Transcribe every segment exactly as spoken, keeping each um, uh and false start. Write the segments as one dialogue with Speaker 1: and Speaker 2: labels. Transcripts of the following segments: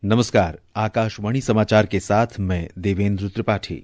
Speaker 1: नमस्कार, आकाशवाणी समाचार के साथ मैं देवेंद्र त्रिपाठी।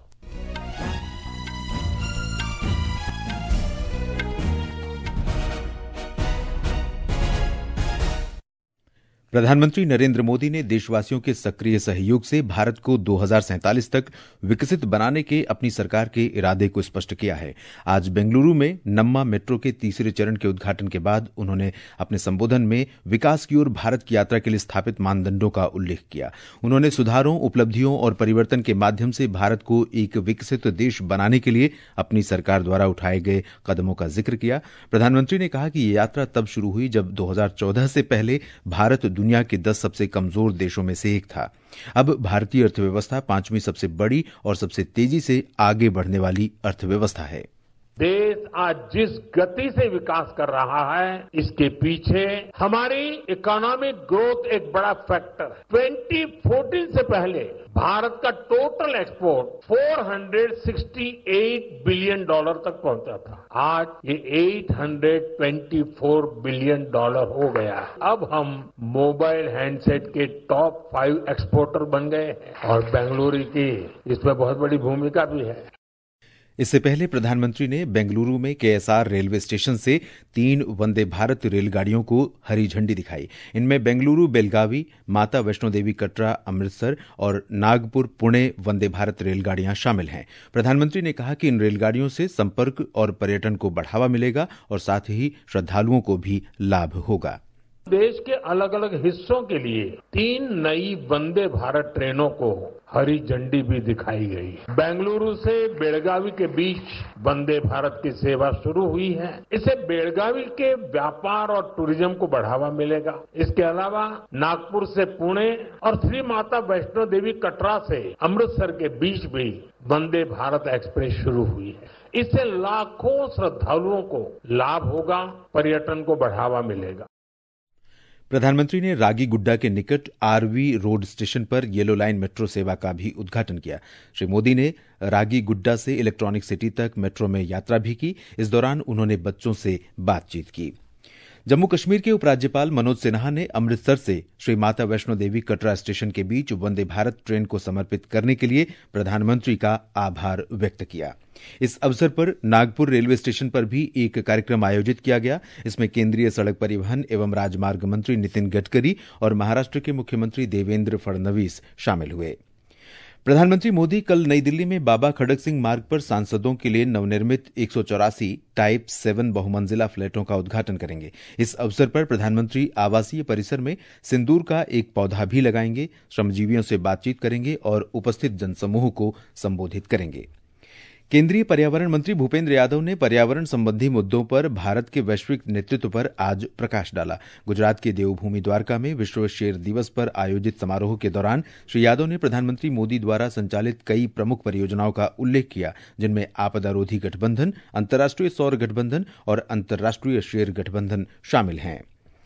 Speaker 1: प्रधानमंत्री नरेंद्र मोदी ने देशवासियों के सक्रिय सहयोग से भारत को दो हज़ार सैंतालीस तक विकसित बनाने के अपनी सरकार के इरादे को स्पष्ट किया है। आज बेंगलुरु में नम्मा मेट्रो के तीसरे चरण के उद्घाटन के बाद उन्होंने अपने संबोधन में विकास की ओर भारत की यात्रा के लिए स्थापित मानदंडों का उल्लेख किया। उन्होंने सुधारों, उपलब्धियों और परिवर्तन के माध्यम से भारत को एक विकसित देश बनाने के लिए अपनी सरकार द्वारा उठाए गए कदमों का जिक्र किया। प्रधानमंत्री ने कहा कि ये यात्रा तब शुरू हुई जब दो हज़ार चौदह से पहले भारत दुनिया के दस सबसे कमजोर देशों में से एक था। अब भारतीय अर्थव्यवस्था पांचवीं सबसे बड़ी और सबसे तेजी से आगे बढ़ने वाली अर्थव्यवस्था है।
Speaker 2: देश आज जिस गति से विकास कर रहा है, इसके पीछे हमारी इकोनॉमिक ग्रोथ एक बड़ा फैक्टर है। दो हज़ार चौदह से पहले भारत का टोटल एक्सपोर्ट चार सौ अड़सठ बिलियन डॉलर तक पहुंचा था। आज ये आठ सौ चौबीस बिलियन डॉलर हो गया है। अब हम मोबाइल हैंडसेट के टॉप फाइव एक्सपोर्टर बन गए हैं और बेंगलुरु की इसमें बहुत बड़ी भूमिका भी है।
Speaker 1: इससे पहले प्रधानमंत्री ने बेंगलुरु में केएसआर रेलवे स्टेशन से तीन वंदे भारत रेलगाड़ियों को हरी झंडी दिखाई। इनमें बेंगलुरु बेलगावी, माता वैष्णो देवी कटरा अमृतसर और नागपुर पुणे वंदे भारत रेलगाड़ियां शामिल हैं। प्रधानमंत्री ने कहा कि इन रेलगाड़ियों से संपर्क और पर्यटन को बढ़ावा मिलेगा और साथ ही श्रद्धालुओं को भी लाभ होगा।
Speaker 2: देश के अलग अलग हिस्सों के लिए तीन नई वंदे भारत ट्रेनों को हरी झंडी भी दिखाई गई। बेंगलुरु से बेलगावी के बीच वंदे भारत की सेवा शुरू हुई है। इससे बेलगावी के व्यापार और टूरिज्म को बढ़ावा मिलेगा। इसके अलावा नागपुर से पुणे और श्री माता वैष्णो देवी कटरा से अमृतसर के बीच भी वंदे भारत एक्सप्रेस शुरू हुई है। इससे लाखों श्रद्धालुओं को लाभ होगा, पर्यटन को बढ़ावा मिलेगा।
Speaker 1: प्रधानमंत्री ने रागीगुड्डा के निकट आरवी रोड स्टेशन पर येलो लाइन मेट्रो सेवा का भी उद्घाटन किया। श्री मोदी ने रागीगुड्डा से इलेक्ट्रॉनिक सिटी तक मेट्रो में यात्रा भी की। इस दौरान उन्होंने बच्चों से बातचीत की। जम्मू कश्मीर के उपराज्यपाल मनोज सिन्हा ने अमृतसर से श्री माता वैष्णो देवी कटरा स्टेशन के बीच वंदे भारत ट्रेन को समर्पित करने के लिए प्रधानमंत्री का आभार व्यक्त किया। इस अवसर पर नागपुर रेलवे स्टेशन पर भी एक कार्यक्रम आयोजित किया गया। इसमें केंद्रीय सड़क परिवहन एवं राजमार्ग मंत्री नितिन गडकरी और महाराष्ट्र के मुख्यमंत्री देवेंद्र फडणवीस शामिल हुए। प्रधानमंत्री मोदी कल नई दिल्ली में बाबा खड़क सिंह मार्ग पर सांसदों के लिए नवनिर्मित एक सौ चौरासी टाइप सेवन बहुमंजिला फ्लैटों का उद्घाटन करेंगे। इस अवसर पर प्रधानमंत्री आवासीय परिसर में सिंदूर का एक पौधा भी लगाएंगे, श्रमजीवियों से बातचीत करेंगे और उपस्थित जनसमूह को संबोधित करेंगे। केंद्रीय पर्यावरण मंत्री भूपेंद्र यादव ने पर्यावरण संबंधी मुद्दों पर भारत के वैश्विक नेतृत्व पर आज प्रकाश डाला। गुजरात के देवभूमि द्वारका में विश्व शेर दिवस पर आयोजित समारोह के दौरान श्री यादव ने प्रधानमंत्री मोदी द्वारा संचालित कई प्रमुख परियोजनाओं का उल्लेख किया, जिनमें आपदारोधी गठबंधन, अंतर्राष्ट्रीय सौर गठबंधन और अंतर्राष्ट्रीय शेर गठबंधन शामिल हैं।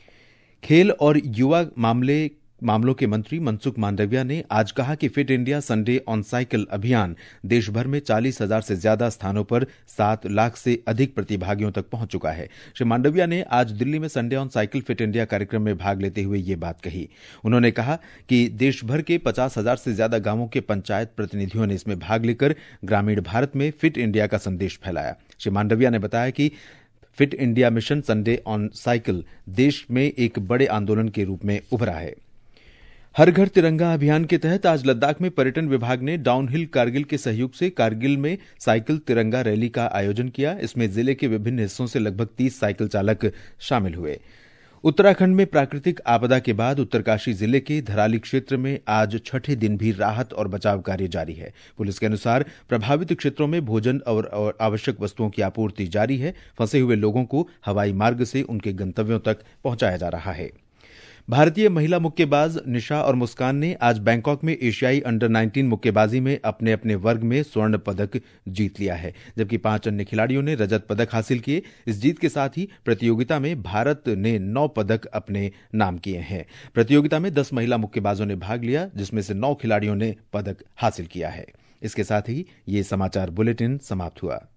Speaker 1: खेल और युवा मामले मामलों के मंत्री मनसुख मांडविया ने आज कहा कि fit India Sunday on cycle अभियान देश भर में चालीस हजार से ज्यादा स्थानों पर सात लाख से अधिक प्रतिभागियों तक पहुंच चुका है। श्री मांडविया ने आज दिल्ली में Sunday on cycle fit India कार्यक्रम में भाग लेते हुए ये बात कही। उन्होंने कहा कि देश भर के पचास हजार से ज्यादा गांवों के पंचायत प्रतिनिधियों ने इसमें भाग लेकर ग्रामीण भारत में फिट इंडिया का संदेश फैलाया। श्री मांडविया ने बताया कि fit India mission Sunday on cycle देश में एक बड़े आंदोलन के रूप में उभरा है। हर घर तिरंगा अभियान के तहत आज लद्दाख में पर्यटन विभाग ने डाउनहिल कारगिल के सहयोग से कारगिल में साइकिल तिरंगा रैली का आयोजन किया। इसमें जिले के विभिन्न हिस्सों से लगभग तीस साइकिल चालक शामिल हुए। उत्तराखंड में प्राकृतिक आपदा के बाद उत्तरकाशी जिले के धराली क्षेत्र में आज छठे दिन भी राहत और बचाव कार्य जारी है। पुलिस के अनुसार प्रभावित क्षेत्रों में भोजन और आवश्यक वस्तुओं की आपूर्ति जारी है। फंसे हुए लोगों को हवाई मार्ग से उनके गंतव्यों तक पहुंचाया जा रहा है। भारतीय महिला मुक्केबाज निशा और मुस्कान ने आज बैंकॉक में एशियाई अंडर उन्नीस मुक्केबाजी में अपने अपने वर्ग में स्वर्ण पदक जीत लिया है, जबकि पांच अन्य खिलाड़ियों ने रजत पदक हासिल किए। इस जीत के साथ ही प्रतियोगिता में भारत ने नौ पदक अपने नाम किए हैं। प्रतियोगिता में दस महिला मुक्केबाजों ने भाग लिया, जिसमें से नौ खिलाड़ियों ने पदक हासिल किया है। इसके साथ ही ये समाचार बुलेटिन समाप्त हुआ।